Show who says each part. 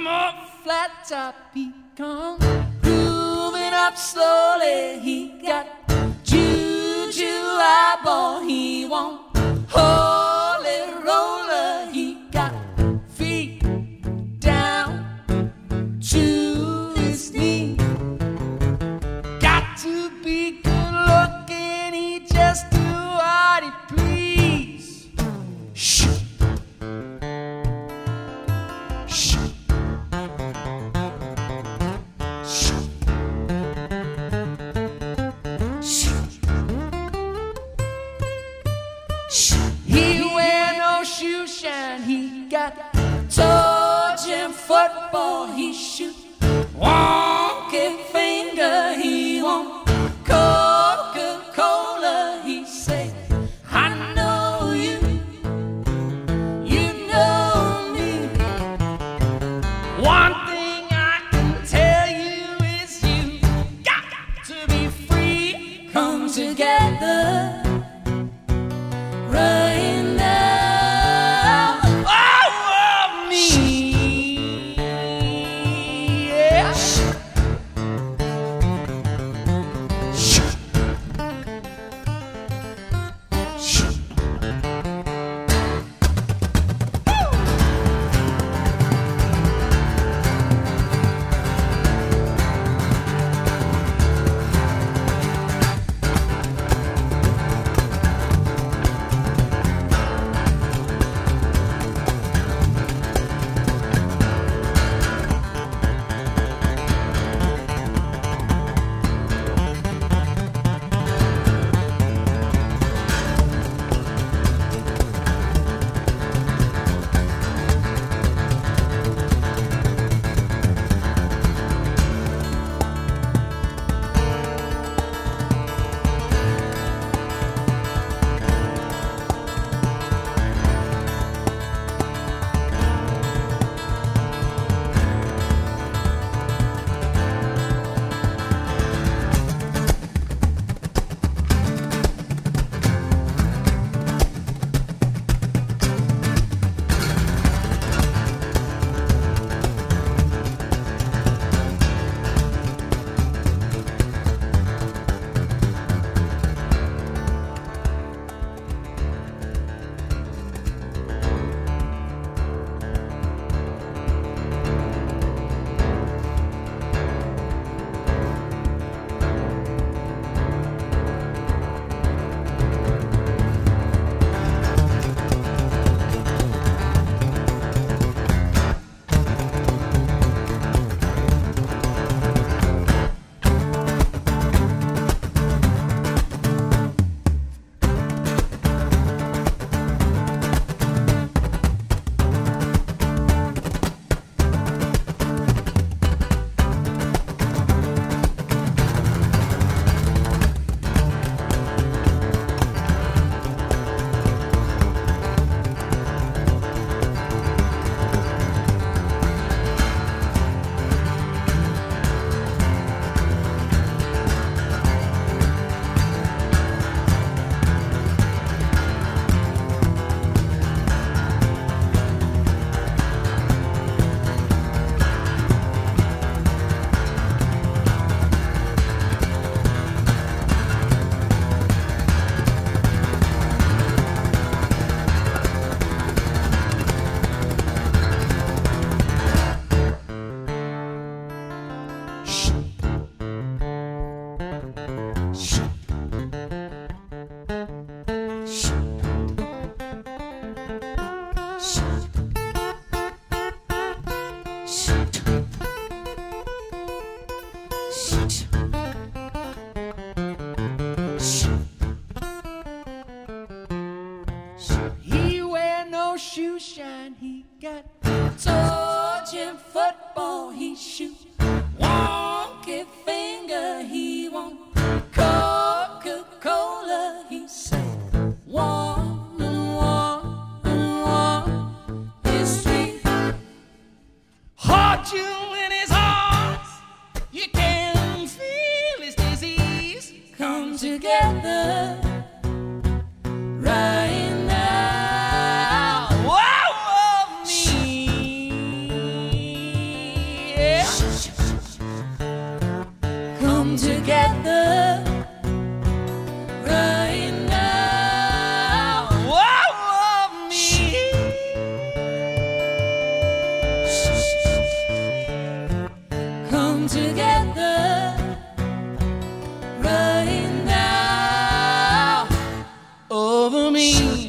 Speaker 1: from a flat top he come, moving up slowly. He got juju eyeball, he won't holy roller. He got feet down to his knee. Got to be good looking, he just do what he please. Shh. Shh. Shh. Shh. He wear no shoe shine, he got toe jam football, he shoot wonky finger, he won't Coca-Cola, he say, I know you, you know me. One thing I can tell you is you got to be free. Come together right now. Oh, me. Yeah. He wear no shoe shine, he got toe football, he shoot wonky finger, he won't Coca-Cola, he say one and one is three. Hold you in his arms, you can feel his disease come together right now. Whoa, me. come together right now. Whoa, me. Come together right now over me.